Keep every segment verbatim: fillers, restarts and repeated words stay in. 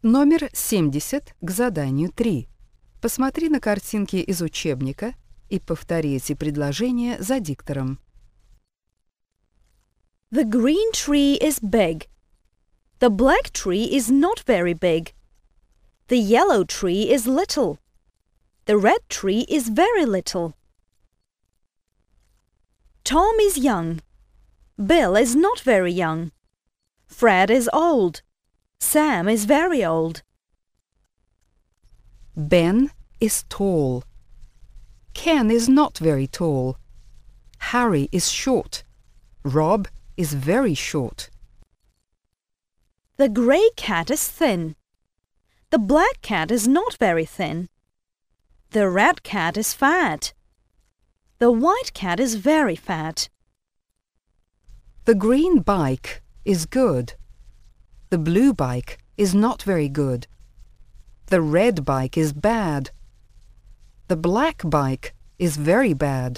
Номер семьдесят к заданию три. Посмотри на картинки из учебника и повтори эти предложения за диктором. The green tree is big. The black tree is not very big. The yellow tree is little. The red tree is very little. Tom is young. Bill is not very young. Fred is old. Sam is very old. Ben is tall. Ken is not very tall. Harry is short. Rob is very short. The grey cat is thin. The black cat is not very thin. The red cat is fat. The white cat is very fat. The green bike is good. The blue bike is not very good. The red bike is bad. The black bike is very bad.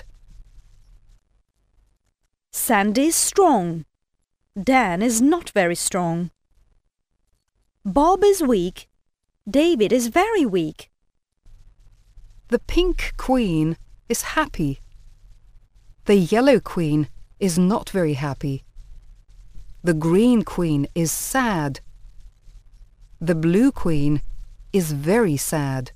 Sandy is strong. Dan is not very strong. Bob is weak. David is very weak. The pink queen is happy. The yellow queen is not very happy. The green queen is sad. The blue queen is very sad.